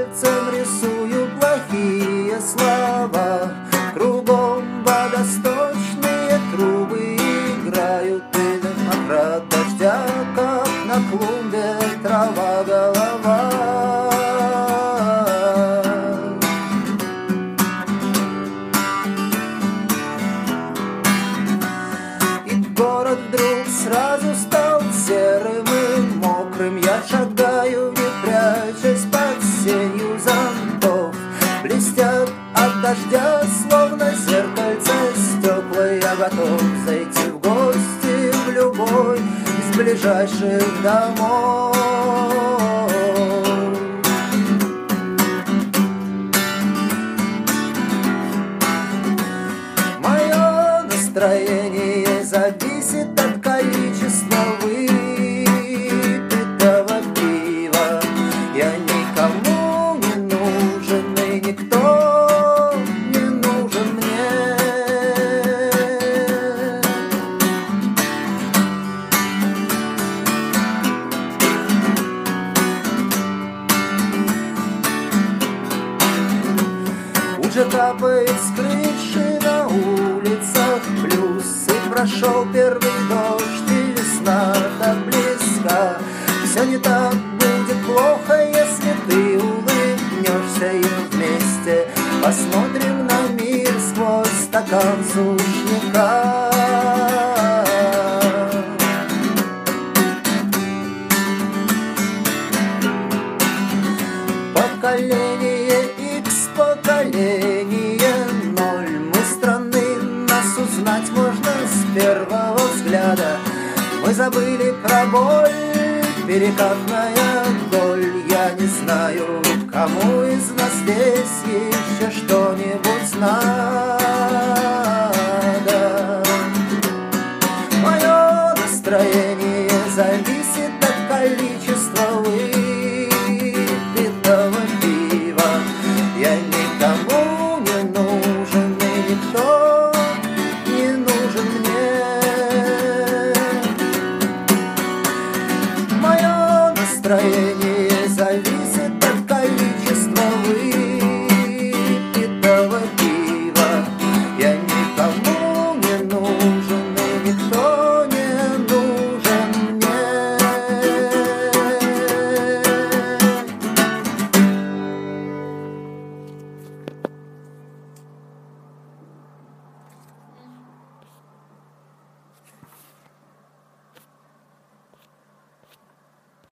пальцем рисую плохие слова. Кругом водосточные трубы играют, и от дождя, как на клумбе, трава голова. И город вдруг сразу стал серым и мокрым. Я шагаю, не прячась под сенью зонтов. Блестят от дождя, словно зеркальце стекла. Я готов зайти в гости в любой из ближайших домов. Мое настроение зависит от количества выпитого пива. Я никому не нужен, и никто не нужен мне. Уже капает с крыши на улицах плюс, и прошел первый дождь, и весна так близка. Все не так будет плохо, если ты улыбнешься, и вместе посмотрим на мир сквозь стакан сушняка. Поколение X, поколение 0. Мы страны, нас узнать можно с первого взгляда. Мы забыли про боль, перекатная вдоль. Я не знаю, кому из нас здесь еще что-нибудь знать.